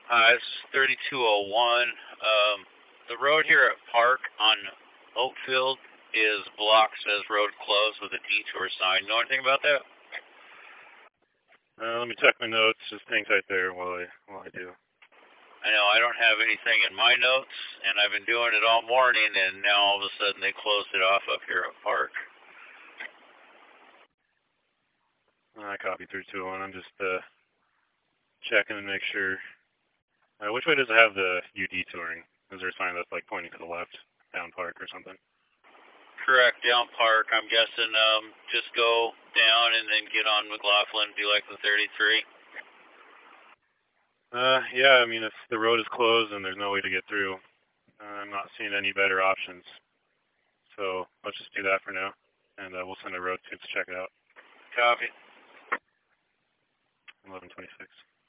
Hi, this is 3201. The road here at Park on Oakfield is blocked, says road closed with a detour sign. Know anything about that? Let me check my notes. Just hang tight there while I do. I know I don't have anything in my notes, and I've been doing it all morning, and now all of a sudden they closed it off up here at Park. I copy 3201. I'm just checking and make sure. Which way does it have the U detouring? Is there a sign that's like pointing to the left, down Park or something? Correct, down Park. I'm guessing just go down and then get on McLaughlin, do like the 33. Yeah, I mean, if the road is closed and there's no way to get through, I'm not seeing any better options. So let's just do that for now, and we'll send a road team to check it out. Copy. 1126.